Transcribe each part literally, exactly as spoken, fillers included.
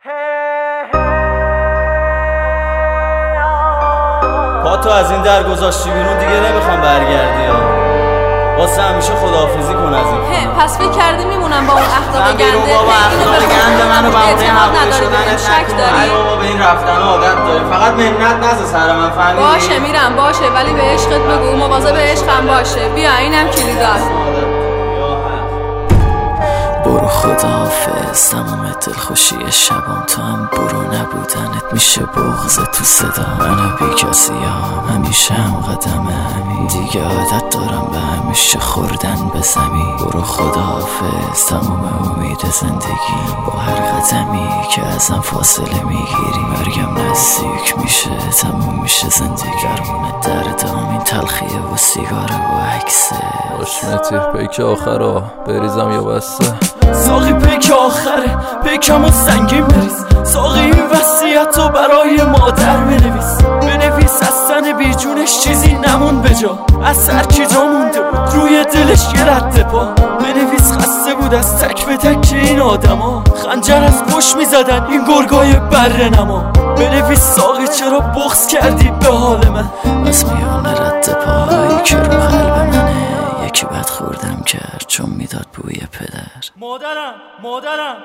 پا تو از این در گذاشتی بیرون دیگه نمیخوام برگردی ها. واسه همیشه خداحافظی کن از این خونه. پس فکر کردی میمونم با اون اخلاق گنده؟ من بابا اخلاق گنده منو با اون حق شدنت شک داری؟ بابا به این رفتن عادت داری، فقط منت نزد سر من، فهمیدی؟ باشه میرم باشه، ولی به عشقت بگو مواظب عشقم باشه. بیا اینم کلیدار. برو خداحافظ، تمام دلخوشی شبام تو هم برو، نبودنت میشه بغض تو صدا. من بی کسی هم همیشه هم قدمه همین، دیگه عادت دارم به همیشه خوردن به زمین. برو خداحافظ، تمام امید زندگی، با هر قدمی که ازم فاصله میگیری مرگم نزدیک میشه، تموم میشه زندگی. درمون دردام این تلخیه و سیگاره و عکسه. باش متی پیک آخرا بریزم یا بسته؟ ساقی پیک آخره، پیکمو سنگین بریز. ساقی این وصیتو برای مادر بنویس. بنویس از تن بیجونش چیزی نمون به جا، از سر کی جا مونده بود روی دلش یه رد پا. بنویس خسته بود از تک به تک این آدما، خنجر از پشت میزدن این گرگای بره نما. بنویس ساقی چرا بغض کردی به حال من، از میان رد پایی که رو قلب منه یکی بد خوردم کرد چون میداد بوی پدر. مادرم مادرم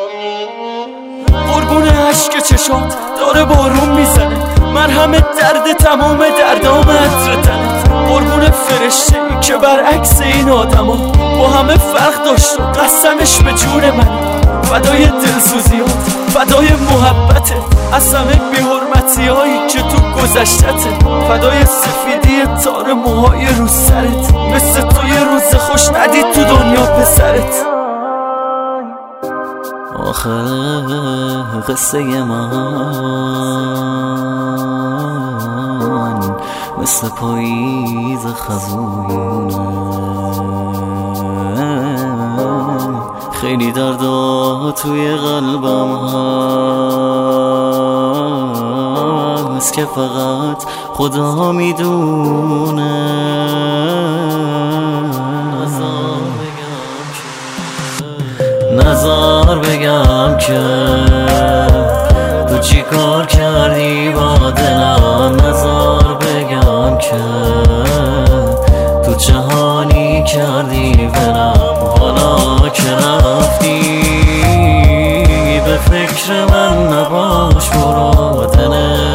قربون عشق چشات داره بارون میزنه، مرهم درد تمام دردام عطر تنت. قربون فرشته ای که برعکس این آدما با همه فرق داشت و قسمش به جون من. فدای دلسوزیات، فدای محبتت، از همه بی‌حرمتی هایی که تو گذشتته. فدای سفیدی تار موهای رو سرت، مثل تو یه روز خوش ندید تو دنیا پسرت. آخه قصه من مثل پاییز خزونه، خیلی دردا توی قلبم هست که فقط خدا میدونه. نظر بگم که تو چی کار کردی با دلم، نظر بگم که تو چه حالی کردی برم. حالا که رفتی به فکر من نباش، برو دل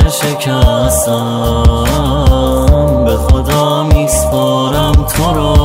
شکستم به خدا میسپارم تو رو.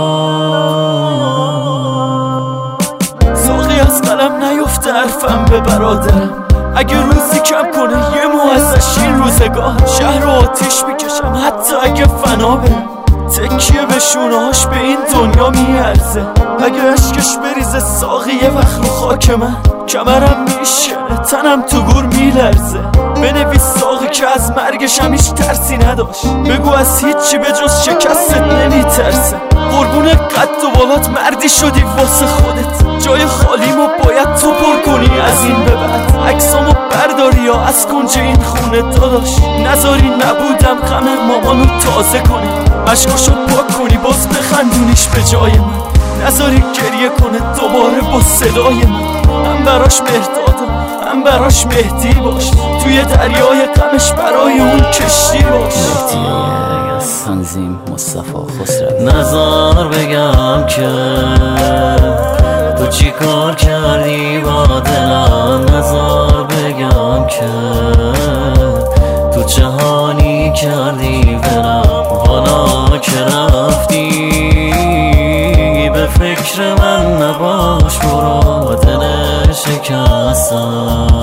از قلم نیفته حرفم به برادرم، اگه روزی کم کنه یه مو ازش این روزگاه. شهر رو آتیش میکشم حتی اگه فنا برم، تکیه به شونهاش به این دنیا میارزه. اگه عشقش بریزه ساقی یه وقت رو خاک من، کمرم میشکنه تنم تو گور میلرزه. بنویس ساقی که از مرگش هم هیچ ترسی نداشت، بگو از هیچی به جز شکستت نمیترسه. قربون قد و بالات مردی شدی واسه خودت، جای خالیمو باید تو پر کنی از این به بعد. عکسامو برداری یا از کنج این خونه داداش، نذاری نبودم غم مامانو تازه کنی. عشقاشو پاک کنی باز بخندونیش به جای من، نذاری گریه کنه دوباره با صدای من. هم براش مهردادم هم براش مهدی باش، توی دریای غمش برای اون کشتی باش. تنظیم مصطفی خسروی. نظر بگم که تو چی کار کردی با دلم، نظر بگم که تو چه حالی کردی برم. حالا که رفتی به فکر من نباش، برو دل شکستم